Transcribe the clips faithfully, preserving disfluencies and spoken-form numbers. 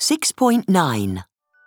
six point nine.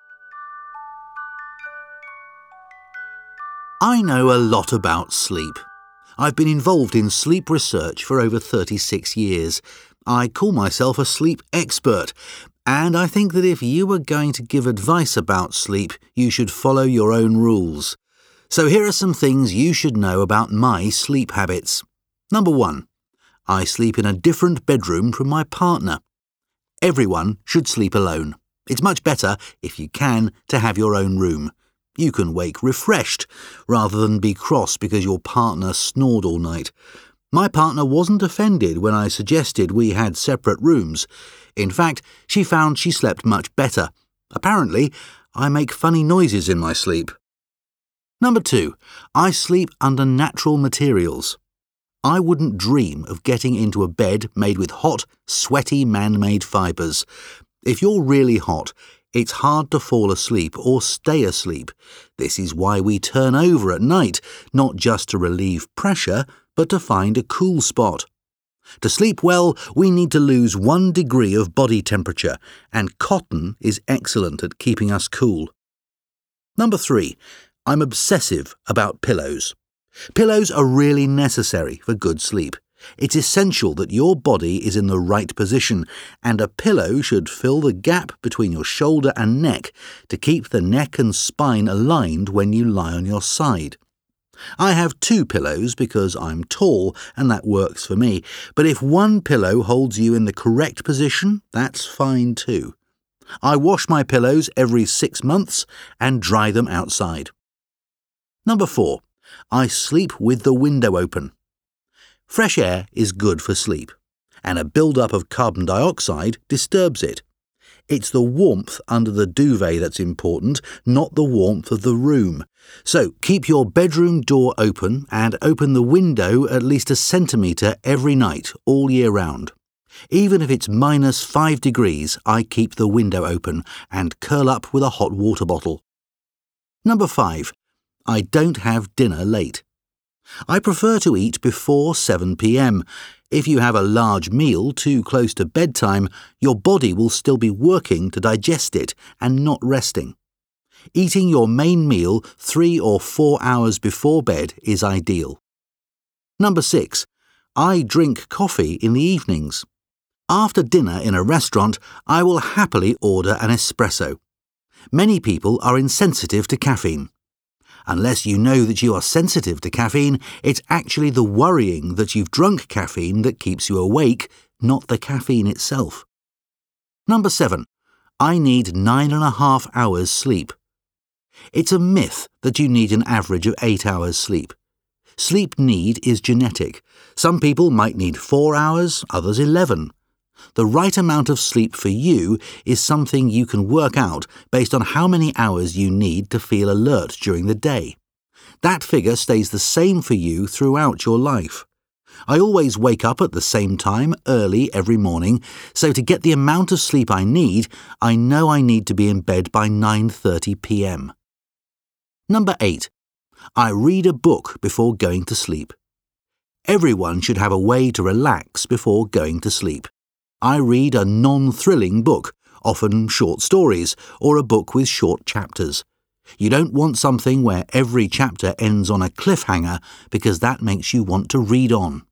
I know a lot about sleep. I've been involved in sleep research for over thirty-six years. I call myself a sleep expert, and I think that if you were going to give advice about sleep, you should follow your own rules. So here are some things you should know about my sleep habits. Number one, I sleep in a different bedroom from my partner. Everyone should sleep alone. It's much better, if you can, to have your own room. You can wake refreshed, rather than be cross because your partner snored all night. My partner wasn't offended when I suggested we had separate rooms. In fact, she found she slept much better. Apparently, I make funny noises in my sleep. Number two, I sleep under natural materials. I wouldn't dream of getting into a bed made with hot, sweaty man-made fibres. If you're really hot, it's hard to fall asleep or stay asleep. This is why we turn over at night, not just to relieve pressure, but to find a cool spot. To sleep well, we need to lose one degree of body temperature, and cotton is excellent at keeping us cool. Number three, I'm obsessive about pillows. Pillows are really necessary for good sleep. It's essential that your body is in the right position, and a pillow should fill the gap between your shoulder and neck to keep the neck and spine aligned when you lie on your side. I have two pillows because I'm tall and that works for me, but if one pillow holds you in the correct position, that's fine too. I wash my pillows every six months and dry them outside. Number four, I sleep with the window open. Fresh air is good for sleep, and a build-up of carbon dioxide disturbs it. It's the warmth under the duvet that's important, not the warmth of the room. So keep your bedroom door open and open the window at least a centimetre every night, all year round. Even if it's minus five degrees, I keep the window open and curl up with a hot water bottle. Number five, I don't have dinner late. I prefer to eat before seven p m. If you have a large meal too close to bedtime, your body will still be working to digest it and not resting. Eating your main meal three or four hours before bed is ideal. Number six, I drink coffee in the evenings. After dinner in a restaurant, I will happily order an espresso. Many people are insensitive to caffeine. Unless you know that you are sensitive to caffeine, it's actually the worrying that you've drunk caffeine that keeps you awake, not the caffeine itself. Number seven, I need nine and a half hours sleep. It's a myth that you need an average of eight hours sleep. Sleep need is genetic. Some people might need four hours, others eleven. The right amount of sleep for you is something you can work out based on how many hours you need to feel alert during the day. That figure stays the same for you throughout your life. I always wake up at the same time, early every morning, so to get the amount of sleep I need, I know I need to be in bed by nine thirty p m. Number eight, I read a book before going to sleep. Everyone should have a way to relax before going to sleep. I read a non-thrilling book, often short stories, or a book with short chapters. You don't want something where every chapter ends on a cliffhanger because that makes you want to read on.